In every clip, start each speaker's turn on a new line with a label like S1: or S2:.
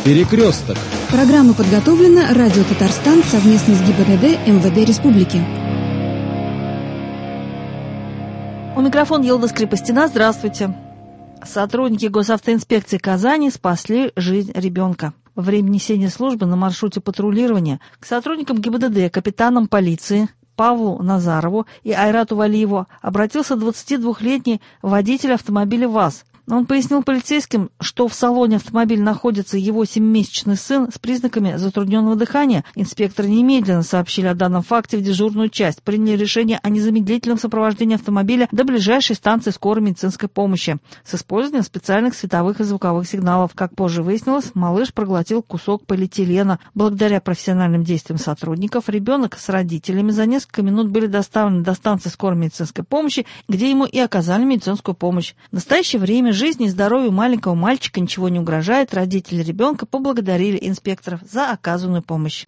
S1: Перекресток.
S2: Программа подготовлена Радио Татарстан совместно с ГИБДД МВД Республики.
S3: У микрофона Елда Скрипостина. Здравствуйте. Сотрудники госавтоинспекции Казани спасли жизнь ребенка. Во время несения службы на маршруте патрулирования к сотрудникам ГИБДД, капитанам полиции Павлу Назарову и Айрату Валиеву обратился 22-летний водитель автомобиля ВАЗ. Он пояснил полицейским, что в салоне автомобиля находится его 7-месячный сын с признаками затрудненного дыхания. Инспекторы немедленно сообщили о данном факте в дежурную часть, приняли решение о незамедлительном сопровождении автомобиля до ближайшей станции скорой медицинской помощи с использованием специальных световых и звуковых сигналов. Как позже выяснилось, малыш проглотил кусок полиэтилена. Благодаря профессиональным действиям сотрудников ребенок с родителями за несколько минут были доставлены до станции скорой медицинской помощи, где ему и оказали медицинскую помощь. В настоящее время жизни и здоровью маленького мальчика ничего не угрожает. Родители ребенка поблагодарили инспекторов за оказанную помощь.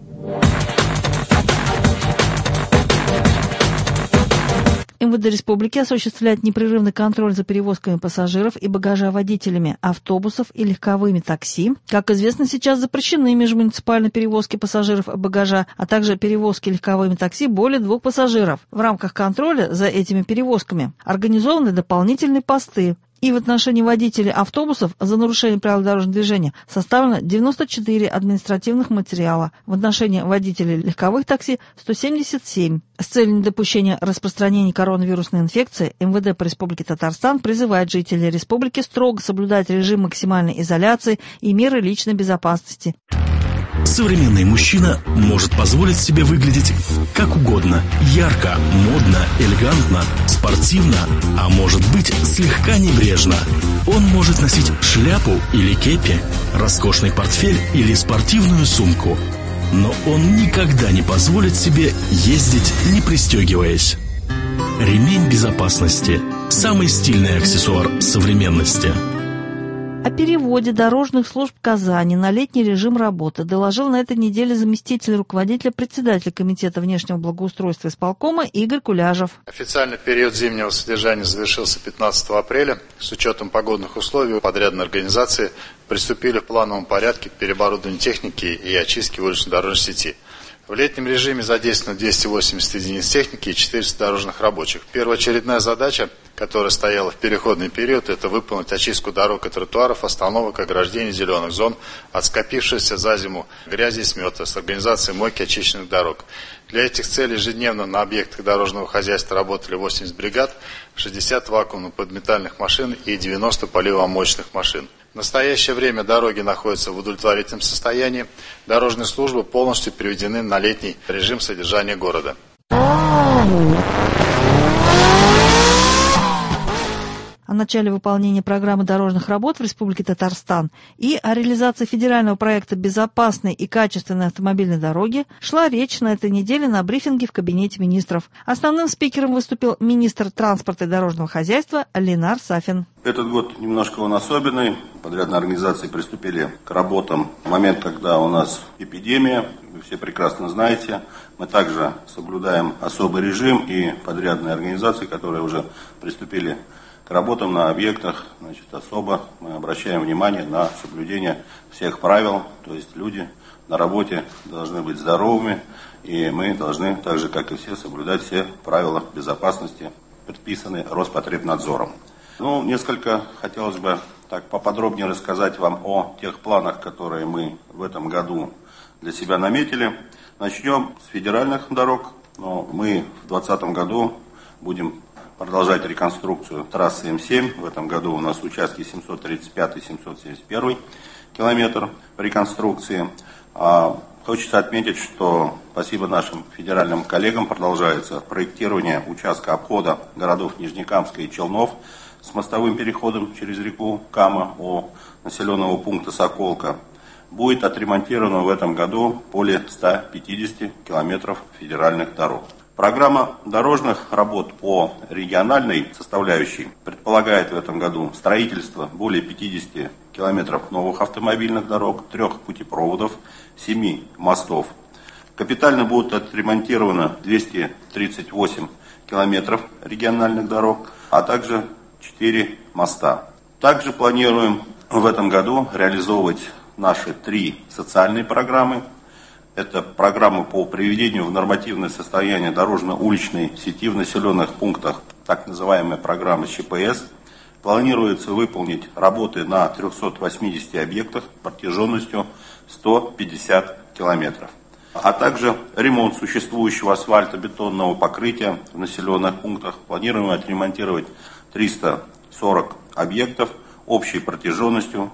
S3: МВД Республики осуществляет непрерывный контроль за перевозками пассажиров и багажа водителями автобусов и легковыми такси. Как известно, сейчас запрещены межмуниципальные перевозки пассажиров и багажа, а также перевозки легковыми такси более 2 пассажиров. В рамках контроля за этими перевозками организованы дополнительные посты. И в отношении водителей автобусов за нарушение правил дорожного движения составлено 94 административных материала. В отношении водителей легковых такси 177. С целью недопущения распространения коронавирусной инфекции МВД по Республике Татарстан призывает жителей республики строго соблюдать режим максимальной изоляции и меры личной безопасности.
S4: Современный мужчина может позволить себе выглядеть как угодно. Ярко, модно, элегантно, спортивно, а может быть слегка небрежно. Он может носить шляпу или кепи, роскошный портфель или спортивную сумку. Но он никогда не позволит себе ездить, не пристегиваясь. Ремень безопасности – самый стильный аксессуар современности.
S3: О переводе дорожных служб Казани на летний режим работы доложил на этой неделе заместитель руководителя председателя Комитета внешнего благоустройства исполкома Игорь Куляжев.
S5: Официальный период зимнего содержания завершился 15 апреля. С учетом погодных условий подрядные организации приступили в плановом порядке к переоборудованию техники и очистке улично-дорожной сети. В летнем режиме задействовано 280 единиц техники и 400 дорожных рабочих. Первоочередная задача, которая стояла в переходный период, это выполнить очистку дорог и тротуаров, остановок, ограждений, зеленых зон от скопившейся за зиму грязи и смета с организацией мойки очищенных дорог. Для этих целей ежедневно на объектах дорожного хозяйства работали 80 бригад, 60 вакуумно-подметальных машин и 90 поливомоечных машин. В настоящее время дороги находятся в удовлетворительном состоянии. Дорожные службы полностью переведены на летний режим содержания города.
S3: О начале выполнения программы дорожных работ в Республике Татарстан и о реализации федерального проекта «Безопасной и качественной автомобильной дороги» шла речь на этой неделе на брифинге в Кабинете министров. Основным спикером выступил министр транспорта и дорожного хозяйства Ленар Сафин.
S6: Этот год немножко он особенный. Подрядные организации приступили к работам в момент, когда у нас эпидемия. Вы все прекрасно знаете. Мы также соблюдаем особый режим, и подрядные организации, которые уже приступили к работам на объектах, особо мы обращаем внимание на соблюдение всех правил. То есть люди на работе должны быть здоровыми, и мы должны, так же как и все, соблюдать все правила безопасности, предписанные Роспотребнадзором. Несколько хотелось бы так поподробнее рассказать вам о тех планах, которые мы в этом году для себя наметили. Начнем с федеральных дорог. Мы в 2020 году будем продолжать реконструкцию трассы М7. В этом году у нас участки 735-771 километр реконструкции. Хочется отметить, что спасибо нашим федеральным коллегам продолжается проектирование участка обхода городов Нижнекамска и Челнов с мостовым переходом через реку Кама у населенного пункта Соколка. Будет отремонтировано в этом году более 150 километров федеральных дорог. Программа дорожных работ по региональной составляющей предполагает в этом году строительство более 50 километров новых автомобильных дорог, 3 путепроводов, 7 мостов. Капитально будут отремонтировано 238 километров региональных дорог, а также 4 моста. Также планируем в этом году реализовывать наши 3 социальные программы. Это программа по приведению в нормативное состояние дорожно-уличной сети в населенных пунктах, так называемая программа ЧПС. Планируется выполнить работы на 380 объектах протяженностью 150 километров. А также ремонт существующего асфальтобетонного покрытия в населенных пунктах. Планируем отремонтировать 340 объектов общей протяженностью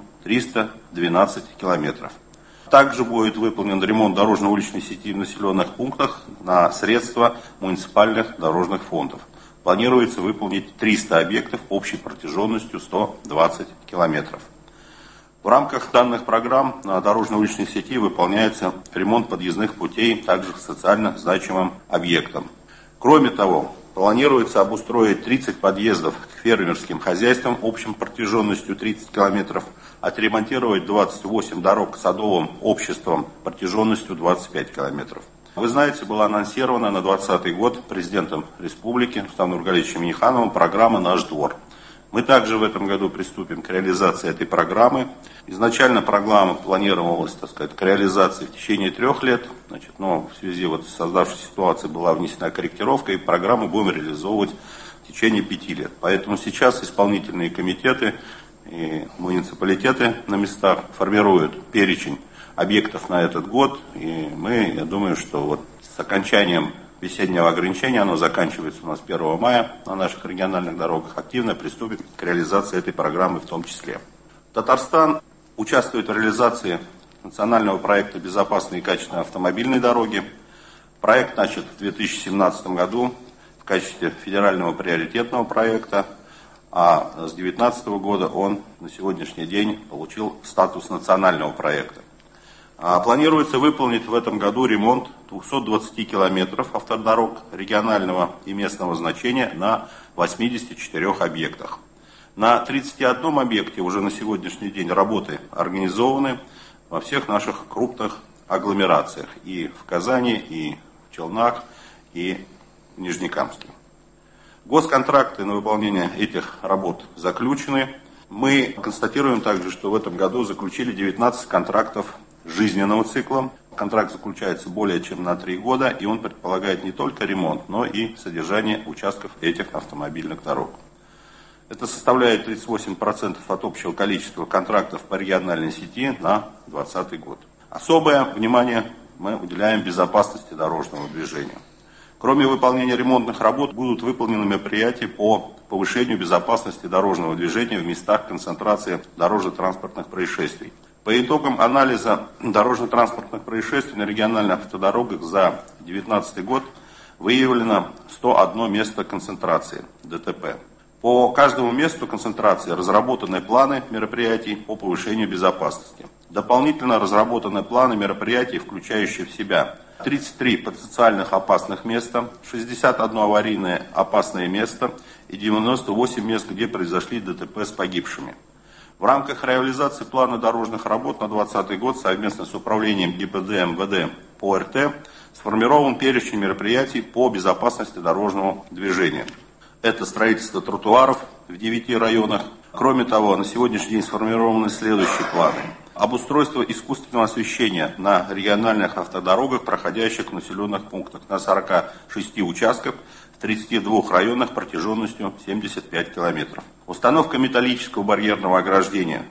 S6: 312 километров. Также будет выполнен ремонт дорожно-уличной сети в населенных пунктах на средства муниципальных дорожных фондов. Планируется выполнить 300 объектов общей протяженностью 120 километров. В рамках данных программ на дорожно-уличной сети выполняется ремонт подъездных путей также к социально значимым объектам. Кроме того, планируется обустроить 30 подъездов к фермерским хозяйствам общей протяженностью 30 километров, отремонтировать 28 дорог к садовым обществам протяженностью 25 километров. Вы знаете, была анонсирована на 2020 год президентом республики Рустамом Нургалиевичем Миннихановым программа «Наш двор». Мы также в этом году приступим к реализации этой программы. Изначально программа планировалась, к реализации в течение 3 лет. Но в связи с создавшейся ситуацией была внесена корректировка, и программу будем реализовывать в течение 5 лет. Поэтому сейчас исполнительные комитеты и муниципалитеты на местах формируют перечень объектов на этот год. И я думаю, что с окончанием весеннего ограничения, оно заканчивается у нас 1 мая на наших региональных дорогах, активно приступит к реализации этой программы в том числе. Татарстан участвует в реализации национального проекта «Безопасные и качественные автомобильные дороги». Проект начат в 2017 году в качестве федерального приоритетного проекта, а с 2019 года он на сегодняшний день получил статус национального проекта. Планируется выполнить в этом году ремонт 220 километров автодорог регионального и местного значения на 84 объектах. На 31 объекте уже на сегодняшний день работы организованы во всех наших крупных агломерациях. И в Казани, и в Челнах, и в Нижнекамске. Госконтракты на выполнение этих работ заключены. Мы констатируем также, что в этом году заключили 19 контрактов жизненного цикла. Контракт заключается более чем на 3 года, и он предполагает не только ремонт, но и содержание участков этих автомобильных дорог. Это составляет 38% от общего количества контрактов по региональной сети на 2020 год. Особое внимание мы уделяем безопасности дорожного движения. Кроме выполнения ремонтных работ, будут выполнены мероприятия по повышению безопасности дорожного движения в местах концентрации дорожно-транспортных происшествий. По итогам анализа дорожно-транспортных происшествий на региональных автодорогах за 2019 год выявлено 101 место концентрации ДТП. По каждому месту концентрации разработаны планы мероприятий по повышению безопасности. Дополнительно разработаны планы мероприятий, включающие в себя 33 потенциальных опасных места, 61 аварийное опасное место и 98 мест, где произошли ДТП с погибшими. В рамках реализации плана дорожных работ на 2020 год совместно с управлением ГИБДД МВД по РТ сформирован перечень мероприятий по безопасности дорожного движения. Это строительство тротуаров в 9 районах. Кроме того, на сегодняшний день сформированы следующие планы. Обустройство искусственного освещения на региональных автодорогах, проходящих в населенных пунктах на 46 участках, в 32 районах протяженностью 75 километров. Установка металлического барьерного ограждения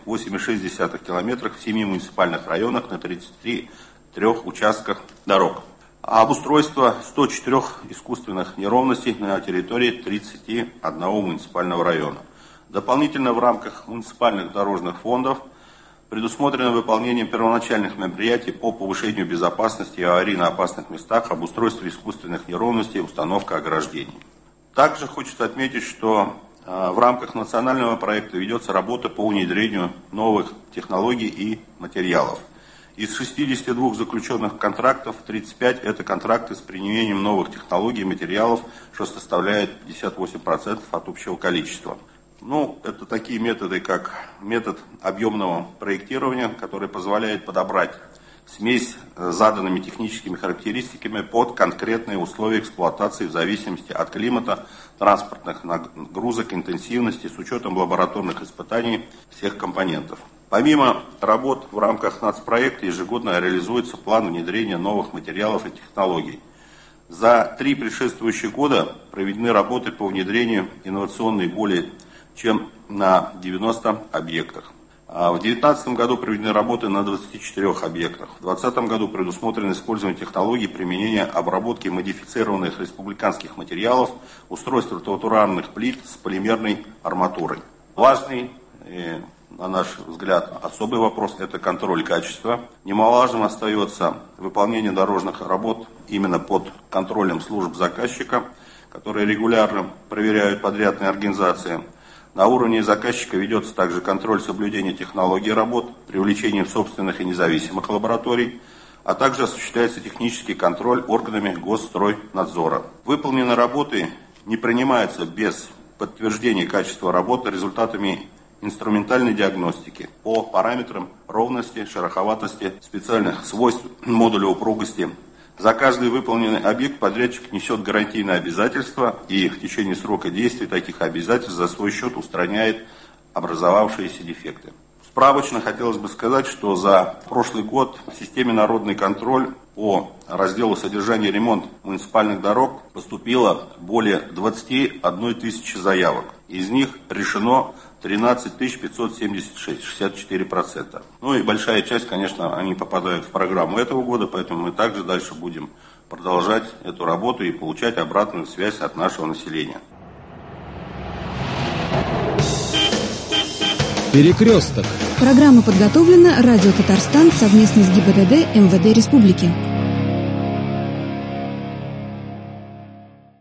S6: 8,6 километров в 7 муниципальных районах на 33 участках дорог. Обустройство 104 искусственных неровностей на территории 31 муниципального района. Дополнительно в рамках муниципальных дорожных фондов предусмотрено выполнение первоначальных мероприятий по повышению безопасности и аварийно-опасных местах, обустройство искусственных неровностей, установка ограждений. Также хочется отметить, что в рамках национального проекта ведется работа по внедрению новых технологий и материалов. Из 62 заключенных контрактов 35 это контракты с применением новых технологий и материалов, что составляет 58% от общего количества. Это такие методы, как метод объемного проектирования, который позволяет подобрать смесь с заданными техническими характеристиками под конкретные условия эксплуатации в зависимости от климата, транспортных нагрузок, интенсивности, с учетом лабораторных испытаний всех компонентов. Помимо работ в рамках нацпроекта ежегодно реализуется план внедрения новых материалов и технологий. За 3 предшествующих года проведены работы по внедрению инновационной более чем на 90 объектах. В 2019 году проведены работы на 24 объектах. В 2020 году предусмотрено использование технологий применения обработки модифицированных республиканских материалов, устройства тротуарных плит с полимерной арматурой. Важный, на наш взгляд, особый вопрос – это контроль качества. Немаловажным остается выполнение дорожных работ именно под контролем служб заказчика, которые регулярно проверяют подрядные организации. На уровне заказчика ведется также контроль соблюдения технологий работ, привлечением собственных и независимых лабораторий, а также осуществляется технический контроль органами Госстройнадзора. Выполненные работы не принимаются без подтверждения качества работы результатами инструментальной диагностики по параметрам ровности, шероховатости, специальных свойств модуля упругости. За каждый выполненный объект подрядчик несет гарантийные обязательства и в течение срока действия таких обязательств за свой счет устраняет образовавшиеся дефекты. Справочно хотелось бы сказать, что за прошлый год в системе «Народный контроль» по разделу «Содержание и ремонт муниципальных дорог» поступило более 21 тысячи заявок. Из них решено 13 576, 64%. Ну и большая часть, конечно, они попадают в программу этого года, поэтому мы также дальше будем продолжать эту работу и получать обратную связь от нашего населения.
S2: Перекресток. Программа подготовлена Радио Татарстан совместно с ГИБДД МВД Республики.